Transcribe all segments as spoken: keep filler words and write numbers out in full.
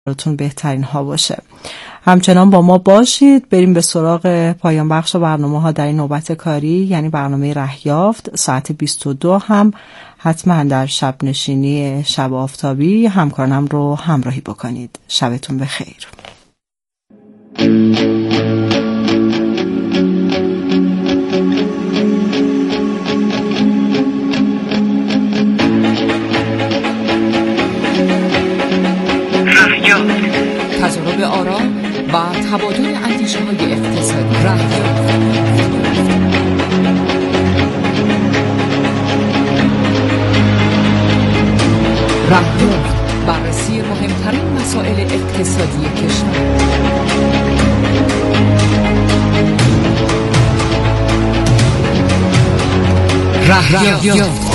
براتون بهترین ها باشه. همچنان با ما باشید. بریم به سراغ پایان بخش برنامه ها در این نوبت کاری، یعنی برنامه رهیافت. ساعت بیست و دو هم حتما در شب نشینی شب آفتابی همکارانم رو همراهی بکنید. شبتون بخیر. تجربه آرا و تبادل اندیشه های اقتصادی. رهیافت رهیافت بررسی مهمترین مسائل اقتصادی کشور. رهیافت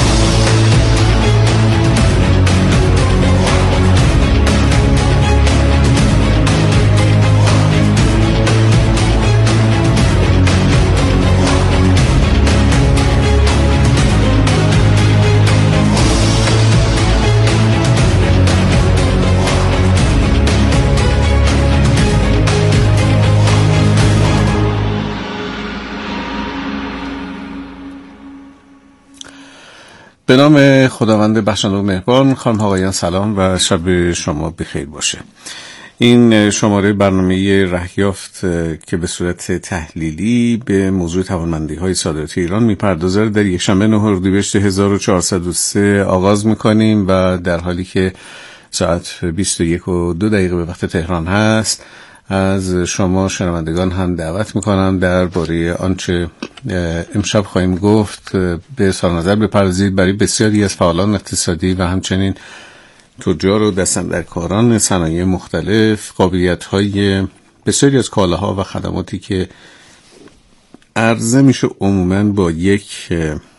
به نام خداوند بخشنده و مهربان. خانم آقایان سلام و شب شما بخیر باشه. این شماره برنامه رهیافت که به صورت تحلیلی به موضوع توانمندی‌های صادراتی ایران میپردازه در یک شنبه نه اردیبهشت هزار و چهارصد و سه آغاز میکنیم و در حالی که ساعت بیست و یک و دو دقیقه به وقت تهران هست، از شما شنوندگان هم دعوت میکنم درباره آنچه امشب خواهیم گفت به اظهار نظر بپردازید. برای بسیاری از فعالان اقتصادی و همچنین تجار و دستاندرکاران صنایع مختلف قابلیت‌های بسیاری از کالاها و خدماتی که عرضه میشه عموماً با یک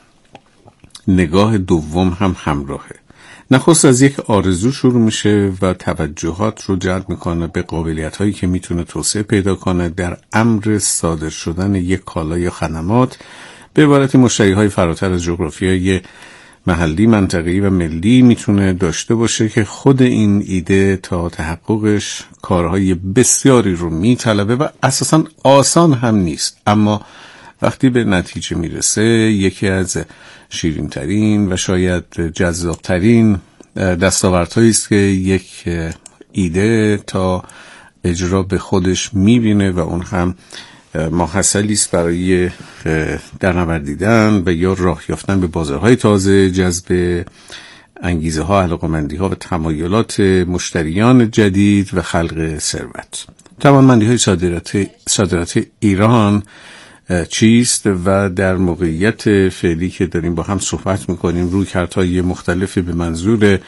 نگاه دوم هم همراهه. نخست از یک آرزو شروع میشه و توجهات رو جلب میکنه به قابلیت‌هایی که میتونه توسعه پیدا کنه در امر صادر شدن یک کالا یا خدمات. به عبارت مشتری‌های فراتر از جغرافیای محلی، منطقه‌ای و ملی میتونه داشته باشه که خود این ایده تا تحققش کارهای بسیاری رو میطلبه و اساساً آسان هم نیست، اما وقتی به نتیجه میرسه یکی از شیرین‌ترین و شاید جذاب‌ترین دستاوردهایی است که یک ایده تا اجرا به خودش میبینه و اون هم ماحصلی است برای درنوردیدن و یا راه یافتن به بازارهای تازه، جذب انگیزه ها، علاقمندی ها و تمایلات مشتریان جدید و خلق ثروت. توانمندی های صادرات صادرات ایران چیست و در موقعیت فعلی که داریم با هم صحبت میکنیم رویکردهای مختلفی به منظور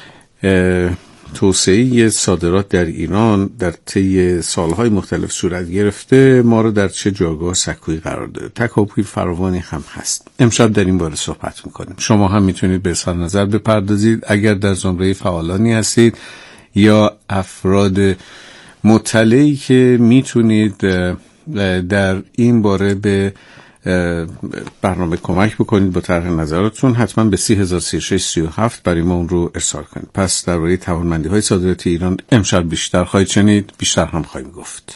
توسعه صادرات در ایران در طی سالهای مختلف صورت گرفته، ما رو در چه جایگاه سکویی قرار داده. تکاپوی فراوانی هم هست. امشب در این باره صحبت میکنیم. شما هم میتونید به اظهار نظر بپردازید اگر در زمره فعالانی هستید یا افراد مطلعی که میتونید در این باره به برنامه کمک بکنید با طرح نظراتتون، حتما به سی هزار و سی و شش سی و هفت برای ما اون رو ارسال کنید. پس درباره توانمندی های صادراتی ایران امشب بیشتر خواهید شنید، بیشتر هم خواهیم گفت.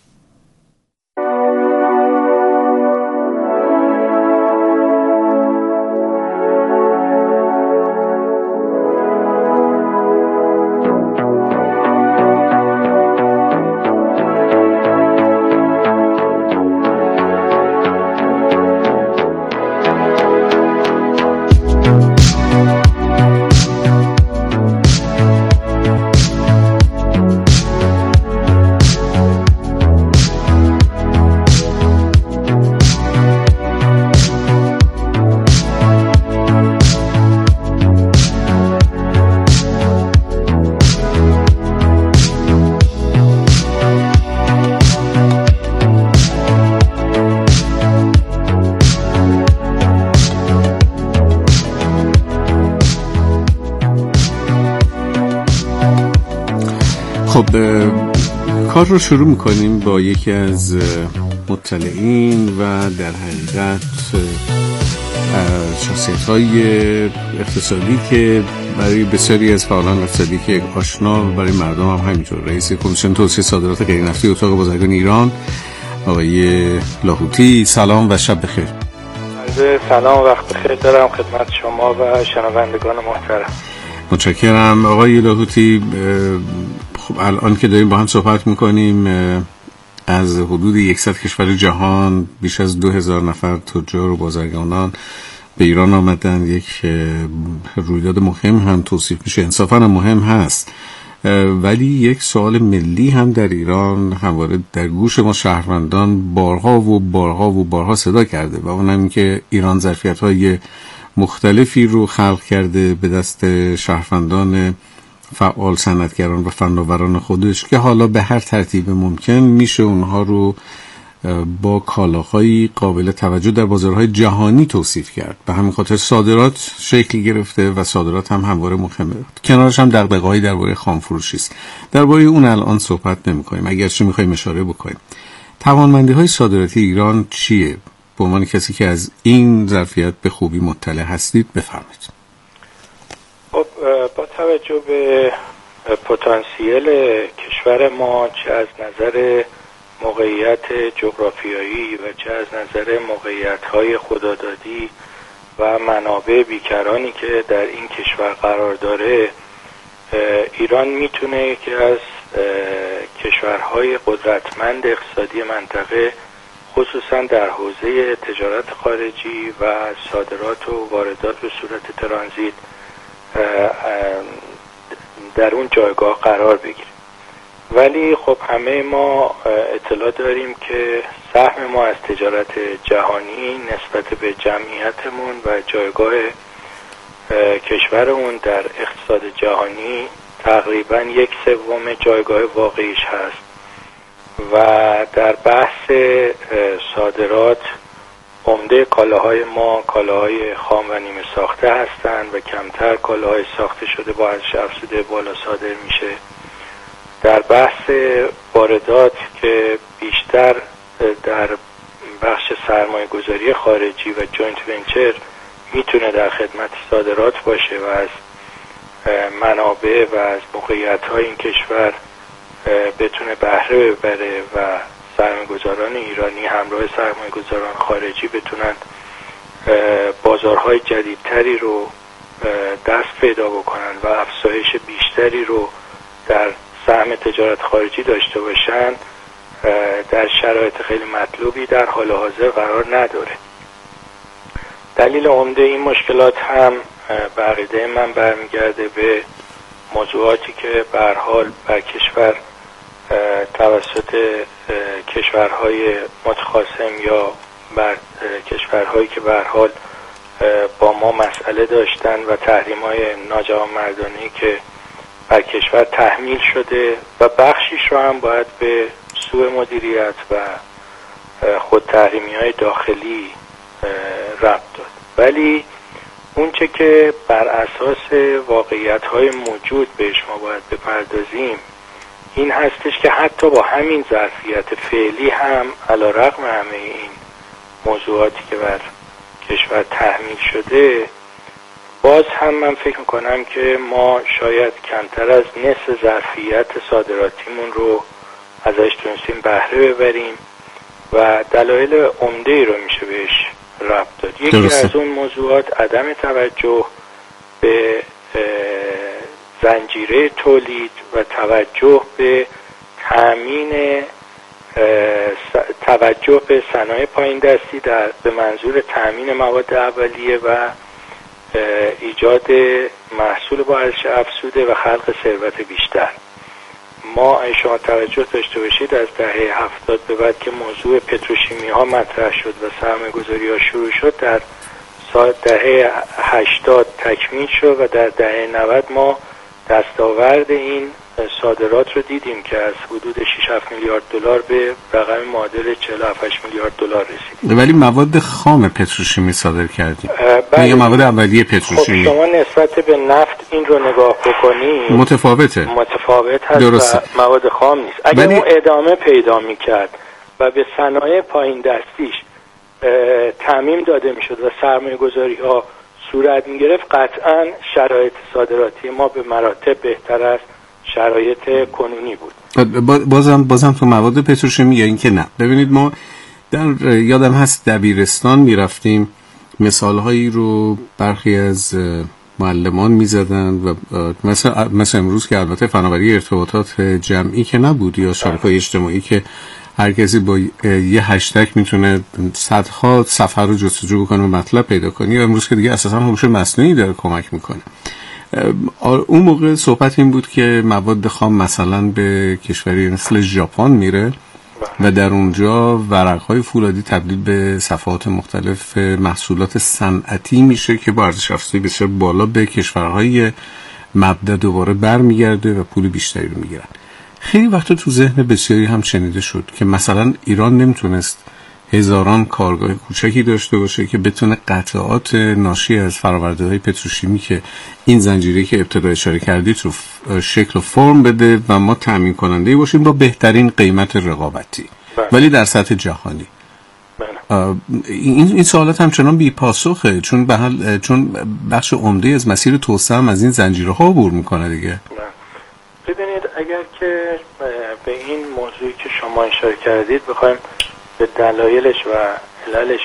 کار رو شروع میکنیم با یکی از مطلعین و در حقیقت شخصیت‌های اقتصادی که برای بسیاری از فعالان اقتصادی که یک آشنا، برای مردم هم همینطور. رئیس کمیسیون توسعه صادرات غیر نفتی اتاق بازرگانی ایران آقای لاهوتی، سلام و شب بخیر. سلام، وقت بخیر دارم خدمت شما و شنوندگان محترم. متشکرم آقای لاهوتی. خب الان که داریم با هم صحبت میکنیم، از حدود صد کشور جهان بیش از دو هزار نفر تجار و بازرگانان به ایران آمدن. یک رویداد مهم هم توصیف میشه، انصافاً هم مهم هست، ولی یک سوال ملی هم در ایران همواره در گوش ما شهروندان بارها و بارها و بارها صدا کرده و اون هم که ایران ظرفیت‌های مختلفی رو خلق کرده به دست شهروندان فعال، صنعتگران و فناوران خودش که حالا به هر ترتیب ممکن میشه اونها رو با کالاهای قابل توجه در بازارهای جهانی توصیف کرد. به همین خاطر صادرات شکل گرفته و صادرات هم همواره مهمه. کنارش هم دغدغه‌ای درباره خامفروشی است. درباره اون الان صحبت نمی‌کنیم، اگرچه می‌خوایم اشاره بکنیم. توانمندی‌های صادراتی ایران چیه؟ به عنوان کسی که از این ظرفیت به خوبی مطلع هستید بفرمایید. خب با توجه به پتانسیل کشور ما، چه از نظر موقعیت جغرافیایی و چه از نظر موقعیت‌های خدادادی و منابع بیکرانی که در این کشور قرار داره، ایران میتونه که از کشورهای قدرتمند اقتصادی منطقه خصوصا در حوزه تجارت خارجی و صادرات و واردات به صورت ترانزیت در اون جایگاه قرار بگیره. ولی خب همه ما اطلاع داریم که سهم ما از تجارت جهانی نسبت به جمعیتمون و جایگاه کشورمون در اقتصاد جهانی تقریبا یک سوم جایگاه واقعیش هست و در بحث صادرات عمده کالاهای ما کالاهای خام و نیمه ساخته هستند و کمتر کالاهای ساخته شده با ارزش افزوده بالا صادر میشه. در بحث واردات که بیشتر در بخش سرمایه گذاری خارجی و جوینت ونچر میتونه در خدمت صادرات باشه و از منابع و از موقعیت‌های این کشور بتونه بهره ببره و سرمایه گذاران ایرانی همراه سرمایه گذاران خارجی بتونن بازارهای جدیدتری رو دست پیدا بکنن و افزایش بیشتری رو در سهم تجارت خارجی داشته باشن، در شرایط خیلی مطلوبی در حال حاضر قرار نداره. دلیل عمده این مشکلات هم به عقیده من برمیگرده به موضوعاتی که به هر حال بر کشور توسط کشورهای متخاصم یا بر کشورهایی که به هر حال با ما مسئله داشتن و تحریم‌های ناجوانمردانه‌ای که بر کشور تحمیل شده و بخشیش رو هم باید به سوء مدیریت و خود تحریمی‌های داخلی ربط داد. ولی اونچه که بر اساس واقعیت‌های موجود بهش ما باید بپردازیم این هستش که حتی با همین ظرفیت فعلی هم علیرغم همه این موضوعاتی که بر کشور تحمیل شده، باز هم من فکر میکنم که ما شاید کمتر از نصف ظرفیت صادراتیمون رو ازش تونستیم بهره ببریم و دلایل عمده‌ای رو میشه بهش ربط داد. یکی درسته. از اون موضوعات عدم توجه به زنجیره تولید و توجه به تامین توجه به صنایع پایین دستی در به منظور تامین مواد اولیه و ایجاد محصول با ارزش افزوده و خلق ثروت بیشتر. ما شما توجه داشته باشید از دهه هفتاد به بعد که موضوع پتروشیمی ها مطرح شد و سرمایه گذاری ها شروع شد، در سال دهه هشتاد تکمیل شد و در دهه نود ما دستاورد این صادرات رو دیدیم که از حدود شش هفت میلیارد دلار به رقم معادل چهل و هفت میلیارد دلار رسید. ولی مواد خام پتروشیمی صادر کردیم یا مواد اولیه پتروشیمی؟ خب شما نسبت به نفت این رو نگاه بکنید متفاوته متفاوت هست درسته. و مواد خام نیست. اگر ولی... اون ادامه پیدا میکرد و به صنایع پایین دستیش تعمیم داده میشد و سرمایه گذاری ها صورت میگرفت قطعا شرایط صادراتی ما به مراتب بهتر از شرایط کنونی بود. بازم بازم تو مواد پتروشیمی یا این که نه. ببینید ما در یادم هست دبیرستان میرفتیم مثالهایی رو برخی از معلمان میزدن و مثلا مثل امروز که البته فناوری ارتباطات جمعی که نبود یا شبکه‌های اجتماعی که هر کسی با یه هشتگ میتونه صدها صفحه رو جستجو بکنه و مطلب پیدا کنه، یا امروز که دیگه اساسا هوش مصنوعی داره کمک میکنه. اون موقع صحبت این بود که مواد خام مثلا به کشوری مثل ژاپن میره و در اونجا ورق‌های فولادی تبدیل به صفحات مختلف محصولات صنعتی میشه که با ارزش افزوده بسیار بالا به کشورهای مبدا دوباره برمیگرده و پول بیشتری رو میگیرن. خیلی وقتا تو ذهن بسیاری هم شنیده شد که مثلا ایران نمیتونست هزاران کارگاه کوچکی داشته باشه که بتونه قطعات ناشی از فرآورده‌های پتروشیمی که این زنجیره که ابتدا اشاره کردید رو شکل و فرم بده و ما تامین کننده باشیم با بهترین قیمت رقابتی، ولی در سطح جهانی. این این سوالات همچنان بی پاسخه، چون به حال چون بخش عمده از مسیر توسعه هم از این زنجیره‌ها عبور میکنه دیگه. ببینید اگر که به این موضوعی که شما اشاره کردید بخوایم به دلایلش و عللش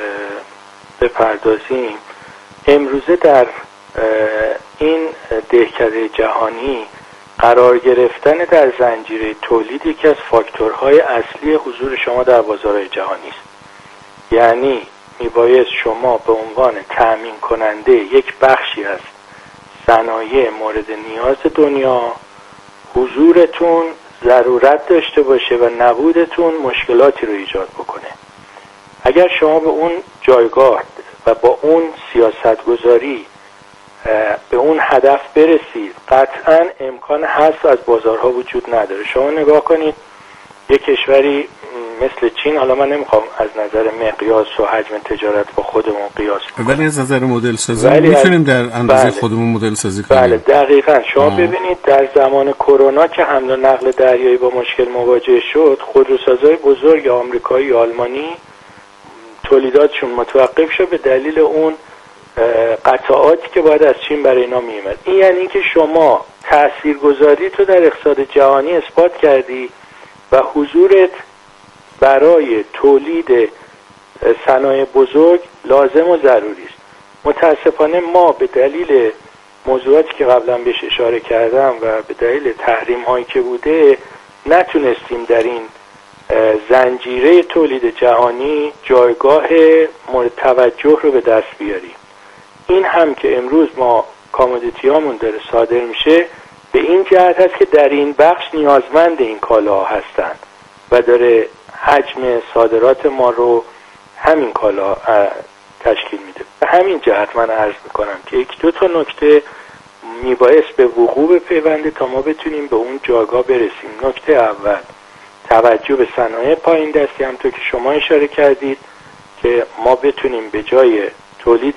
بپردازیم، امروزه در این دهکده جهانی قرار گرفتن در زنجیره تولید یکی از فاکتورهای اصلی حضور شما در بازارهای جهانی است. یعنی میبایست شما به عنوان تأمین کننده یک بخشی از صنایع مورد نیاز دنیا حضورتون ضرورت داشته باشه و نبودتون مشکلاتی رو ایجاد بکنه. اگر شما به اون جایگاه و با اون سیاست گذاری به اون هدف برسید، قطعا امکان حذف از بازارها وجود نداره. شما نگاه کنید یک کشوری مثل چین، حالا من نمیخوام از نظر مقیاس و حجم تجارت با خودمون قیاس کنم، ولی از نظر مدل سازی میتونیم در اندازه بله. خودمون مدل سازی کنیم. بله دقیقاً. شما آه. ببینید در زمان کرونا که حمل و نقل دریایی با مشکل مواجه شد، خودروسازهای بزرگ آمریکایی و آلمانی تولیداتشون متوقف شد به دلیل اون قطعاتی که باید از چین برای اینا میومد. این یعنی که شما تاثیرگذاری تو در اقتصاد جهانی اثبات کردی و حضورت برای تولید صنایع بزرگ لازم و ضروری است. متاسفانه ما به دلیل موضوعاتی که قبلا بهش اشاره کردم و به دلیل تحریم هایی که بوده نتونستیم در این زنجیره تولید جهانی جایگاه مورد توجه رو به دست بیاریم. این هم که امروز ما کامودیتی هامون داره صادر میشه به این جهت هست که در این بخش نیازمند این کالاها هستند و داره حجم صادرات ما رو همین کالا تشکیل میده. به همین جهت من عرض میکنم که یک دو تا نکته میبایست به وقوع بپیونده تا ما بتونیم به اون جایگاه برسیم. نکته اول توجه به صنایع پایین دستی، همونطور که شما اشاره کردید که ما بتونیم به جای تولید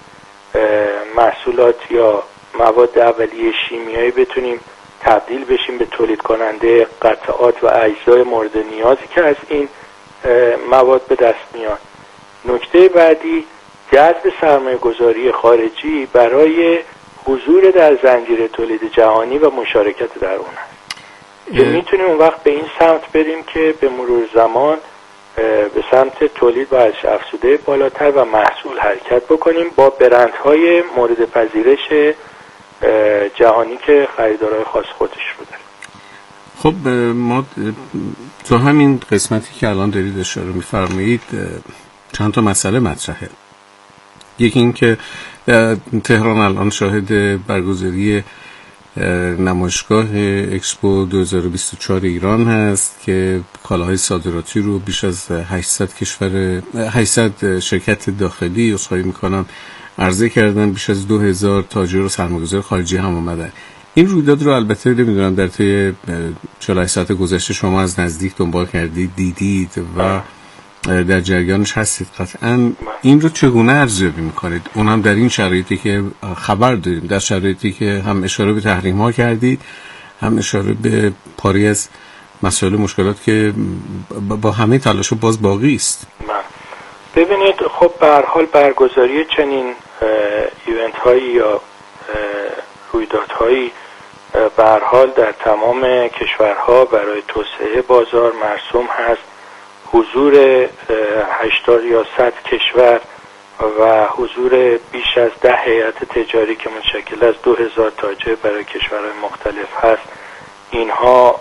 محصولات یا مواد اولیه شیمیایی بتونیم تبدیل بشیم به تولید کننده قطعات و اجزای مورد نیازی که از این مواد به دست میاد. نکته بعدی جذب سرمایه گذاری خارجی برای حضور در زنجیره تولید جهانی و مشارکت در اون هست که میتونیم اون وقت به این سمت بریم که به مرور زمان به سمت تولید با ارزش افزوده بالاتر و محصول حرکت بکنیم با برندهای مورد پذیرش جهانی که خریدارهای خاص خودش رو داره. خب ما تو همین قسمتی که الان دارید اشاره می‌فرمایید چند تا مسئله مطرحه. یکی این که تهران الان شاهد برگزاری نمایشگاه اکسپو دو هزار و بیست و چهار ایران هست که کالاهای صادراتی رو بیش از هشتصد کشور هشتصد شرکت داخلی عذرخواهی میکنم عرضه کردن، بیش از دو هزار تاجر و سرمایه‌گذار خارجی هم اومدن. این رویداد رو البته نمیدونم در طی چهل و هشت ساعت گذشته شما از نزدیک دنبال کردید، دیدید و در جریانش هستید. قطعا این رو چگونه ارزیابی میکنید؟ اون هم در این شرایطی که خبر داریم، در شرایطی که هم اشاره به تحریم ها کردید، هم اشاره به پاری از مسائل مشکلات که با همه تلاش باز باقی است. ببینید خب به هر حال برگزاری چنین ایونت هایی یا رویدادهایی به هر حال در تمام کشورها برای توسعه بازار مرسوم هست. حضور هشتاد یا صد کشور و حضور بیش از ده هیئت تجاری که متشکل از دو هزار تاجر برای کشورهای مختلف هست، اینها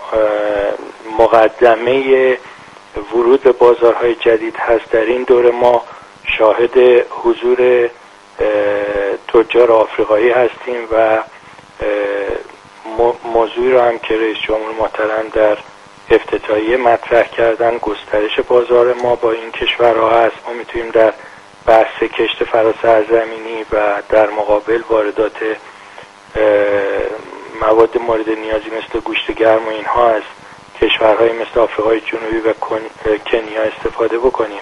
مقدمه ورود به بازارهای جدید هست. در این دوره ما شاهد حضور تجار آفریقایی هستیم و موضوعی را هم که رئیس جمهور محترم در افتتاحیه مطرح کردن، گسترش بازار ما با این کشورها هست. ما میتونیم در بحث کشت فراسرزمینی و در مقابل واردات مواد مورد نیازی مثل گوشت گرم و اینها از کشورهای مثل آفریقای جنوبی و کنیا استفاده بکنیم.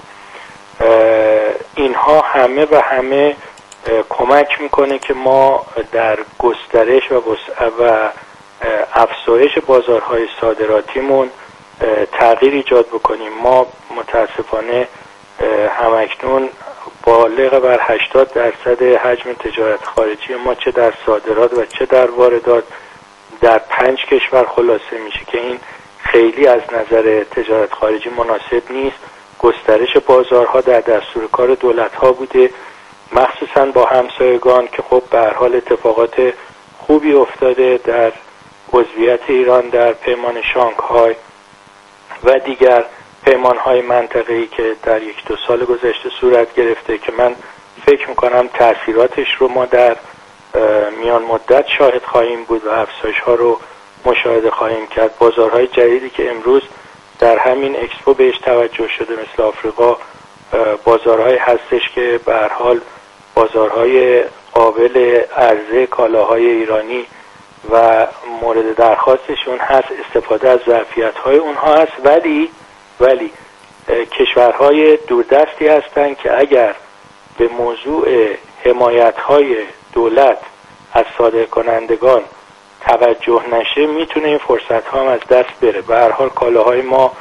اینها همه و همه کمک میکنه که ما در گسترش و و افزایش بازارهای صادراتیمون تغییر ایجاد بکنیم. ما متاسفانه همکنون بالغ بر هشتاد درصد حجم تجارت خارجی ما چه در صادرات و چه در واردات در پنج کشور خلاصه میشه که این خیلی از نظر تجارت خارجی مناسب نیست. گسترش بازارها در دستور کار دولت‌ها بوده، مخصوصا با همسایگان که خب به هر حال اتفاقات خوبی افتاده در عضویت ایران در پیمان شانگهای و دیگر پیمان‌های منطقه‌ای که در یک دو سال گذشته صورت گرفته که من فکر می‌کنم تأثیراتش رو ما در میان مدت شاهد خواهیم بود و افزایش‌ها رو مشاهده خواهیم کرد. بازارهای جدیدی که امروز در همین اکسپو بهش توجه شده مثل آفریقا، بازارهای هستش که به هر حال بازارهای قابل عرضه کالاهای ایرانی و مورد درخواستشون هست، استفاده از ظرفیت‌های اونها هست، ولی ولی کشورهای دوردستی هستند که اگر به موضوع حمایت‌های دولت از صادرکنندگان توجه نشه میتونه این فرصت‌ها هم از دست بره. به هر حال کالاهای ما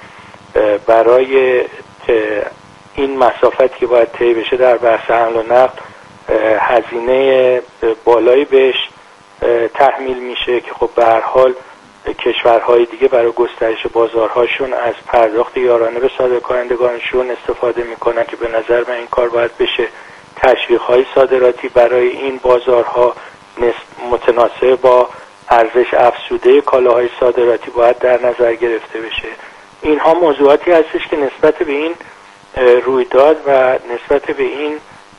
برای این مسافتی که باید طی بشه در بحث حمل و نقل هزینه بالایی بهش تحمیل میشه که خب به هر حال کشورهای دیگه برای گسترش بازارهاشون از پرداخت یارانه به صادرکنندگانشون استفاده میکنن که به نظر من این کار باید بشه. تشویق‌های صادراتی برای این بازارها متناسب با ارزش افزوده کالاهای صادراتی باید در نظر گرفته بشه. اینها موضوعاتی هستش که نسبت به این رویداد و نسبت به این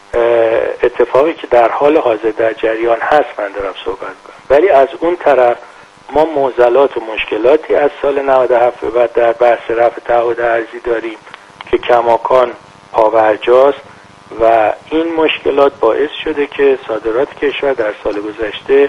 اتفاقی که در حال حاضر در جریان هست من دارم صحبت کنم. ولی از اون طرف ما معضلات و مشکلاتی از سال نود و هفت به بعد در بحث رفع تعهد ارزی داریم که کماکان پابرجاست و این مشکلات باعث شده که صادرات کشور در سال گذشته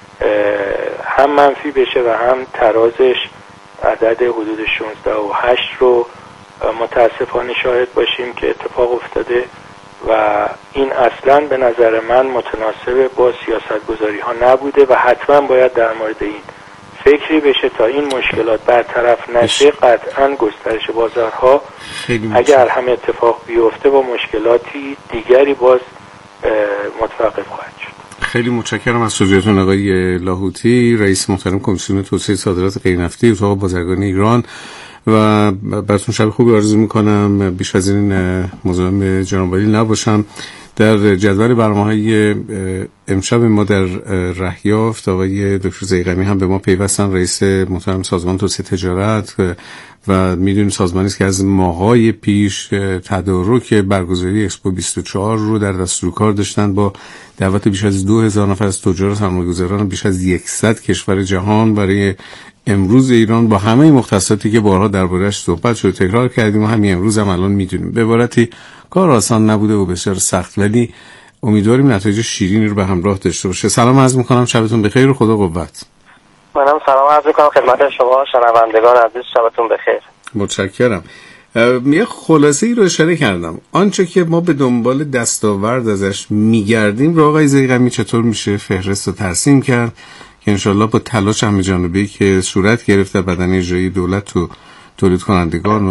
هم منفی بشه و هم ترازش عدد حدود شانزده و هشت رو متاسفانه شاهد باشیم که اتفاق افتاده و این اصلا به نظر من متناسب با سیاستگذاری ها نبوده و حتما باید در مورد این فکری بشه تا این مشکلات برطرف نشه. قطعا گسترش بازارها اگر هم اتفاق بیفته با مشکلاتی دیگری باز متوقف خواهد شد. خیلی متشکرم از توضیحاتتون آقای لاهوتی، رئیس محترم کمیسیون توسعه صادرات غیرنفتی اتاق بازرگانی ایران، و براتون شب خوبی آرزو میکنم. بیش از این مزاحم جناب عالی نباشم. در جدول برنامه‌های امشب ما در رهیافت آقای دکتر ضیغمی هم به ما پیوستن، رئیس محترم سازمان توسعه تجارت، و میدونیم سازمانی است که از ماه‌های پیش تدارک برگزاری اکسپو بیست و چهار رو در دستور کار داشتن با دعوت بیش از دو هزار نفر از تجار و سرمایه‌گذاران بیش از صد کشور جهان برای امروز ایران با همه مختصاتی که بارها درباره‌اش صحبت شد تکرار کردیم و همین امروز هم الان میدونیم. به عبارتی کار آسان نبوده و بسیار سخت، ولی امیدواریم نتایج شیرینی رو به همراه داشته باشه. سلام عرض می‌کنم، شبتون بخیر و خدا قوت. منم سلام عرض می‌کنم خدمت شما شنوندگان عزیز، شبتون بخیر. متشکرم. یه خلاصه ای رو اشاره کردم. آنچه که ما به دنبال دستاورد ازش میگردیم رو آقای ضیغمی چطور میشه فهرست و ترسیم کرد که انشالله با تلاش همه جانبه‌ای که صورت گرفت در بدنه اجرایی دولت و تولید کنندگان و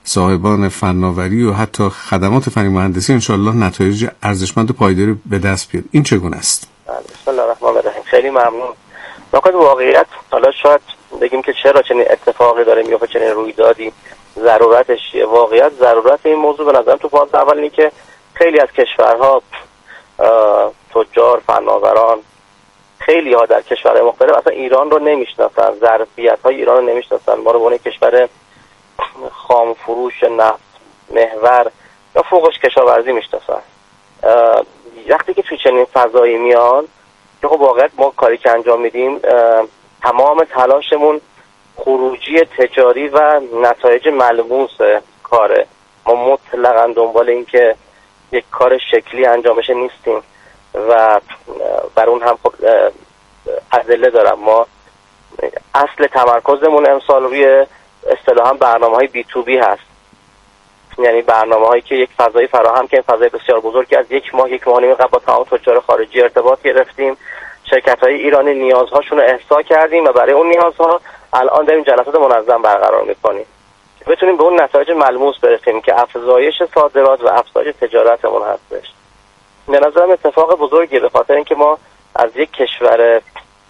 صاحبان فناوری و حتی خدمات فنی مهندسی انشالله نتایج ارزشمند و پایداری به دست بیاد. این چگونه است؟ بسم الله الرحمن الرحیم. خیلی ممنون. واقعا واقعیت حالا شاید بگیم که چرا چنین اتفاقی داره میفته، چنین رویدادی ضرورتش چیه. واقعیت ضرورت این موضوع به نظرم تو فاز اول اینه که خیلی از کشورها تجار، فناوران، خیلی ها در کشورهای مختلف اصلا ایران رو نمیشناسن، ظرفیت‌های ایران رو نمیشناسن. ما رو به عنوان کشور خام فروش نفت محور یا فوقش کشاورزی میشناسن. وقتی که توی چنین فضایی میان که خب واقعیت ما کاری که انجام میدیم تمام تلاشمون خروجی تجاری و نتایج ملموس کاره. ما مطلقاً دنبال این که یک کار شکلی انجام بشه نیستیم و بر اون هم خب ادله دارم. ما اصل تمرکزمون امسال روی اصطلاحاً برنامه‌های بی تو بی هست، یعنی برنامه‌هایی که یک فضای فراهم که این فضای بسیار بزرگی از یک ماه یک ماه نیم قبل با تمام تجار خارجی ارتباط گرفتیم، شرکت‌های ایرانی نیازهاشون رو احصا کردیم و برای اون نیازها الان داریم جلسات منظم برقرار می‌کنیم که بتونیم به اون نتایج ملموس برسیم که افزایش صادرات و افزایش تجارتمون هستش. به نظرم اتفاق بزرگیه به خاطر اینکه ما از یک کشور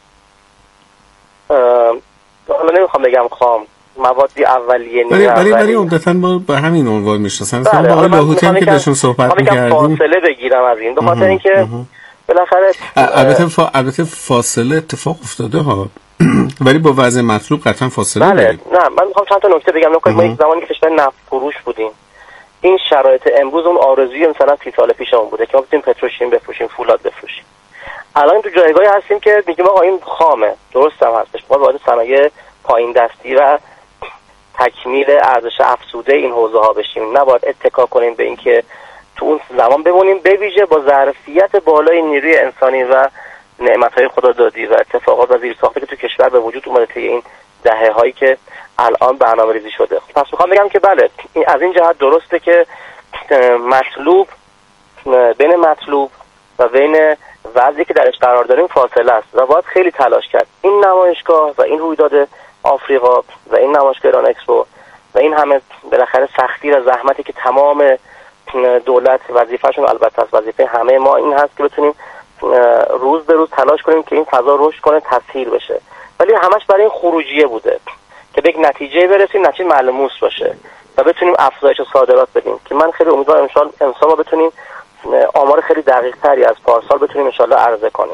حالا نمیخوام بگم خام موادی اولیه نیمه اولیه ولی عمدتاً ما به همین عنوان میشناسن. مثلا با آقای لاهوتی هم که داشتیم صحبت می‌کردیم فاصله بگیرم از این به خاطر اینکه بالاخره البته فا... البته فاصله اتفاق افتاده ها ولی با وضع مطلوب قطعا فاصله بله داریم. نه من میخوام چند تا نکته بگم. نکته ما یک زمانی کشور نفت فروش بودیم. این شرایط امروز اون آرزوی مثلا سی سال پیشمون بوده که ما بتونیم پتروشیم بفروشیم، فولاد بفروشیم. الان تو جایگاهی هستیم که میگیم آقا این خامه، درست هم هستش، ما وارد صنایع پایین دستی و تکمیل ارزش افزوده این حوزه ها بشیم. نباید اتکا کنیم به اینکه تو اون زمان بمونیم، به ویژه با ظرفیت بالای نیروی انسانی و نعمت‌های خدادادی و اتفاقات و زیرساختی که تو کشور به وجود اومده طی این دهه هایی که الان برنامه‌ریزی شده. پس میخوام بگم که بله از این جهت درسته که مطلوب بین مطلوب و بین وضعی که درش قرار داریم فاصله است و باید خیلی تلاش کرد. این نمایشگاه و این رویداد آفریقا و این نمایشگاه ایران اکسپو و این همه بالاخره سختی و زحمتی که تمام دولت وظیفه‌شون البته از وظیفه همه ما این هست که بتونیم روز به روز تلاش کنیم که این فضا رشد کنه، تسهیل بشه، ولی همش برای این خروجیه بوده که به یک نتیجه برسیم، نتیجه ملموس باشه و بتونیم افزایش صادرات بدیم که من خیلی امیدوارم امسال امسال ما بتونیم آمار خیلی دقیق تری از پارسال بتونیم ان شاءالله عرضه کنیم.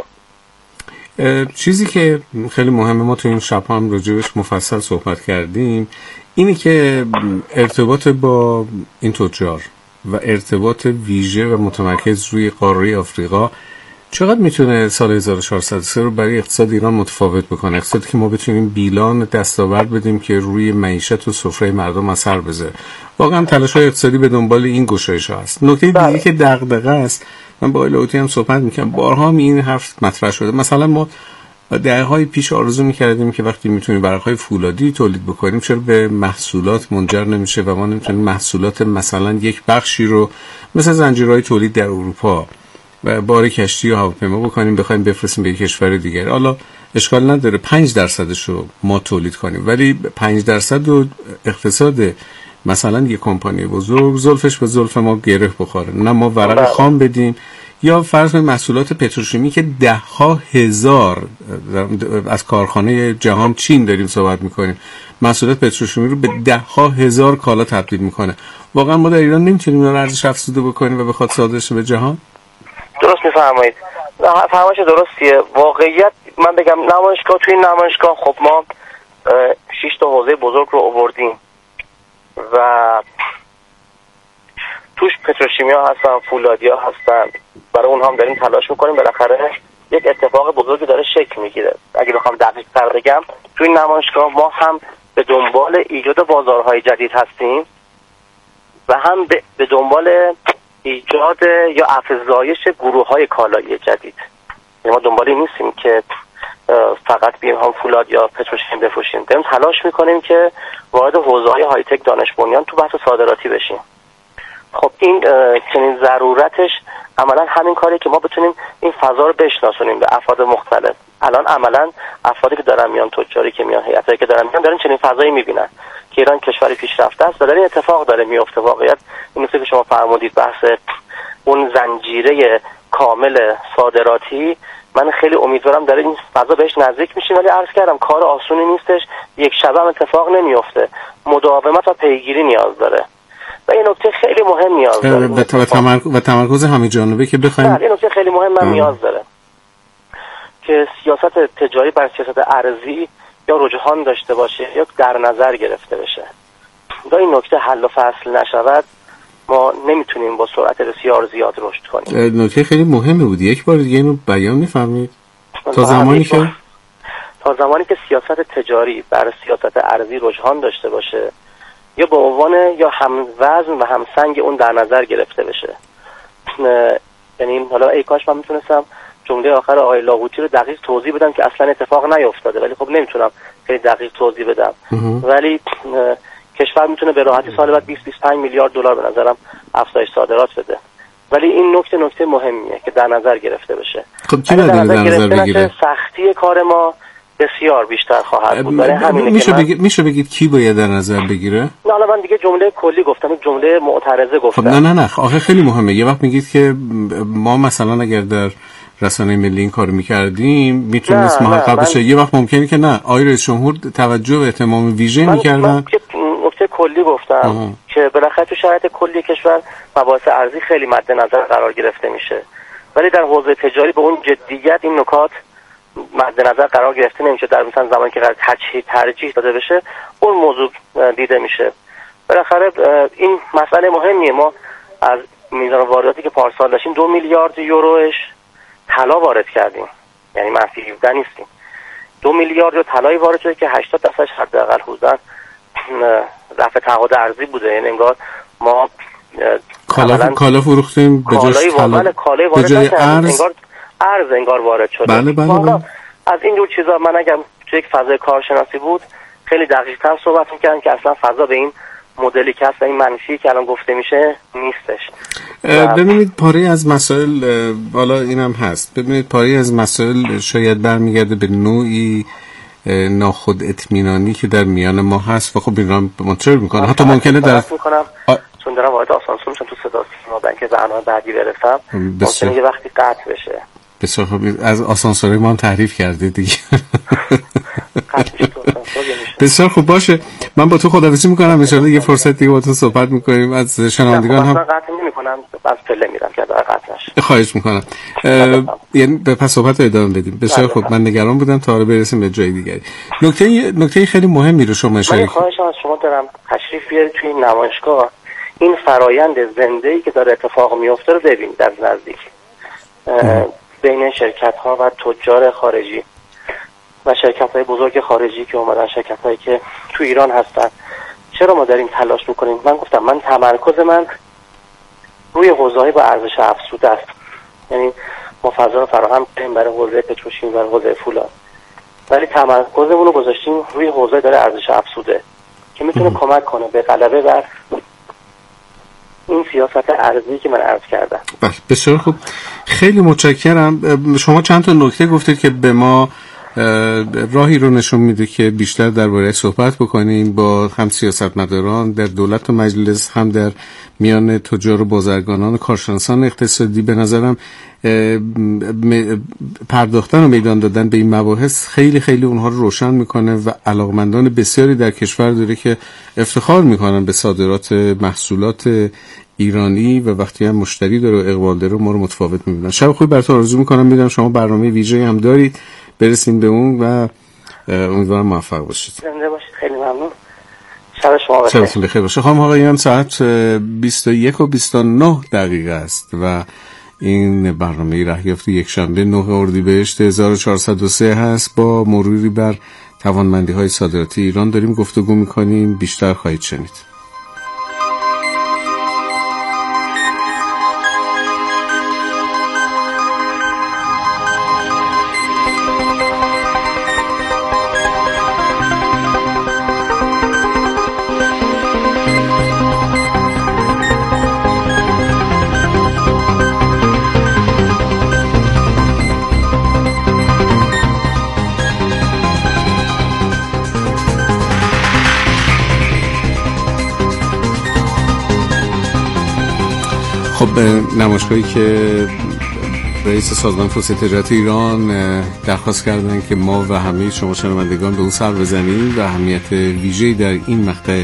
چیزی که خیلی مهمه ما تو این شب هم راجعش مفصل صحبت کردیم اینه که ارتباط با این تجار و ارتباط ویژه و متمرکز روی قاره آفریقا چقدر میتونه سال هزار و چهارصد و سه رو برای اقتصاد ایران متفاوت بکنه؟ اقتصادی که ما بتونیم بیلان دستاورد بدیم که روی معیشت و سفره مردم اثر بذاره. واقعا تلاش‌های اقتصادی به دنبال این گشایش‌ها است. نکته دیگه که دغدغه است، من با لاهوتی هم صحبت می‌کردم، بارها این حرف مطرح شده. مثلا ما دهه‌های پیش آرزو می‌کردیم که وقتی می‌تونیم ورق‌های فولادی تولید بکنیم چرا به محصولات منجر نمیشه و ما نمی‌تونیم محصولات مثلا یک بخشی رو مثل زنجیرهای تولید در اروپا و بار کشتی یا هواپیما بکنیم بخوایم بفرستیم به یک کشور دیگر. حالا اشکال نداره پنج درصدش رو ما تولید کنیم، ولی پنج درصد رو اقتصاد مثلا یک کمپانی بزرگ زلفش به زلف ما گره بخوره، نه ما ورق خام بدیم یا فرض محصولات پتروشیمی که ده ها هزار از کارخانه جهان چین داریم صحبت میکنیم، محصولات پتروشیمی رو به ده ها هزار کالا تبدیل میکنه. واقعا ما در ایران نمیتونیم اون ارزش افزوده بکنیم و بخواد صادر شه به جهان؟ درست میفرمایید. فرمایش درستیه. واقعیت من بگم نمایشگاه توی نمایشگاه خب ما شش تا حوزه بزرگ رو آوردیم و توش پتروشیمیا هستن، فولادیا هستن، برای اونها هم داریم تلاش میکنیم. بالاخره یک اتفاق بزرگی داره شکل میگیره. اگه بخوام دقیق تر بگم توی نمایشگاه ما هم به دنبال ایجاد بازارهای جدید هستیم و هم به دنبال ایجاد یا افزایش گروه‌های کالایی جدید. ما دنبال این نیستیم که فقط بیم هم فولاد یا پتروشیم بفروشیم، داریم تلاش میکنیم که وارد حوزه‌های های تک دانش بنیان تو بحث صادراتی بشیم. خب این چنین ضرورتش عملا همین کاری که ما بتونیم این فضا رو بشناسونیم به افراد مختلف. الان عملا افرادی که دارن میان، تجاری که میان، هیئتایی که دارن میان، دارن چنین فضایی میبینن که ایران کشوری پیشرفته است و در این اتفاق داره میفته. واقعیت این نکته که شما فرمودید بحث اون زنجیره کامل صادراتی، من خیلی امیدوارم در این فضا بهش نزدیک میشیم، ولی عرض کردم کار آسونی نیستش، یک شبه هم اتفاق نمیفته، مداومت و پیگیری نیاز داره و این نکته خیلی مهم نیاز داره و, تمرکز و تمرکز همه جانبه که بخوایم. این نکته خیلی مهم هم نیاز داره که سیاست تجاری بر سیاست ارزی یا رجحان داشته باشه یا در نظر گرفته بشه و این نکته حل و فصل نشود، ما نمیتونیم با سرعت بسیار زیاد رشد کنیم. نکته خیلی مهمه بود، یک بار دیگه اینو بیان می‌فرمایید؟ تا زمانی که تا زمانی که سیاست تجاری بر سیاست ارزی رجحان داشته باشه یا به عنوان یا هم وزن و هم سنگ اون در نظر گرفته بشه، یعنی حالا ای کاش من میتونستم جمله آخر آقای لاهوتی رو دقیق توضیح بدم که اصلا اتفاق نیفتاده، ولی خب نمیتونم خیلی دقیق توضیح بدم. ولی کشور میتونه به راحتی سال بعد بیست تا بیست و پنج میلیارد دلار به نظرم افزایش صادرات بده، ولی این نکته نکته مهمیه که در نظر گرفته بشه. خب کی باید در نظر بگیره؟ سختی کار ما بسیار بیشتر خواهد بود. برای همینه میشه که من... بگید میشه بگید کی باید در نظر بگیره؟ نه حالا من دیگه جمله کلی گفتم، جمله معترضه گفتم. خب نه نه نه آخه خیلی مهمه. یه وقت میگید که ما مثلا اگر در رسانه ملی این کارو میکردیم میتونست محقق بشه، یه وقت ممکنه که نه آقای رئیس جمهور توجه و اهتمام ویژه میکردن. نکته کلی گفتم آه. که بالاخره تو شرایط کلی کشور مباحث ارزی خیلی مد نظر قرار گرفته میشه، ولی در حوزه تجاری به اون جدیت این نکات مد نظر قرار گرفته نمیشه. در مثلا زمانی که قرار ترجیح ترجیح داده بشه اون موضوع دیده میشه. بالاخره این مسئله مهمیه. ما از میزان وارداتی که پارسال داشتیم دو میلیارد یوروش طلا وارد کردیم، یعنی منفی هفده نیستیم. دو میلیارد یورو طلای وارد شده که هشتاد درصدش حداقل حدوداً رفع تعهد ارزی بوده، یعنی انگار ما کالا کالا فروختیم به جای طلا، به جای ارز انگار ارز انگار وارد شده. بله بله بله. از این جور چیزا من اگه تو یک فضای کارشناسی بود خیلی دقیق‌تر صحبت می‌کردم که اصلا فضا به این مدلی که اصلا این منفی که الان گفته میشه نیستش. ببینید پاره از مسائل، حالا اینم هست، ببینید پاره از مسائل شاید برمیگرده به نوعی ناخود اطمینانی که در میان ما هست و خب این را منتشر میکنه. حتی ممکنه در میکنم آ... چون دارم وارد آسانسور میشم تو صدا سیما بنک برنامه بعدی برسم ممکنه یه وقتی قطع بشه. بسیار خوب. از آسانسوری ما هم تحریف کردید دیگه. بسیار خوب باشه، من با تو خداحافظی میکنم، ان شاءالله یه فرصت دیگه با تو صحبت میکنیم. از شنوندگان هم قطع نمیکنم، از پله میرم که در قطع نشه. خواهش میکنم. یعنی به پس صحبت رو ادامه بدیم. بسیار خوب، من نگران بودم تا حالا برسیم به جای دیگری. نکته نکته خیلی مهمی رو شما اشاره کردید. من خواهشم از شما دارم تشریف بیارید توی این نمایشگاه، این فرایند زنده‌ای که داره اتفاق میفته رو ببینید از نزدیک بین شرکت‌ها و تجار خارجی و شرکت‌های بزرگ خارجی که اومدن، شرکت‌هایی که تو ایران هستن. چرا ما داریم تلاش می‌کنیم؟ من گفتم من تمرکز من روی حوزه‌های با ارزش افزوده است، یعنی ما فضا رو فراهم کردیم برای حوزه پتروشیمی و حوزه فولاد، ولی تمرکزمون رو گذاشتیم روی حوزه داره ارزش افزوده که میتونه کمک کنه به غلبه بر این سیاست ارزی که من عرض کردم. بله بسیار خوب، خیلی متشکرم. شما چند تا نکته گفتید که به ما راهی رو نشون میده که بیشتر درباره صحبت بکنیم با هم سیاستمداران در دولت و مجلس، هم در میان تجار و بازرگانان و کارشناسان اقتصادی. به نظرم پرداختن و میدان دادن به این مباحث خیلی خیلی اونها رو روشن میکنه و علاقمندان بسیاری در کشور داره که افتخار میکنن به صادرات محصولات ایرانی و وقتی هم مشتری داره و اقبال داره ما رو متفاوت میبینن. شب خوبی براتون آرزو میکنم. میدونم شما برنامه ویژه‌ای هم دارید، برسیم به اون و امیدوارم موفق باشید. زنده باشید. خیلی ممنون. شب شما بخیر. شبتون بخیر باشه. خانم آقایان، ساعت بیست و یک و بیست و نه دقیقه است و این برنامه رهیافت یک شنبه نه اردیبهشت هزار و چهارصد و سه هست. با مروری بر توانمندی‌های صادراتی ایران داریم گفتگو می‌کنیم. بیشتر خواهید شنید. خب نمایشگاهی که رئیس سازمان توسعه تجارت ایران درخواست کردن که ما و همه شما شنوندگان به اون سر بزنیم و اهمیت ویژه‌ای در این مقطع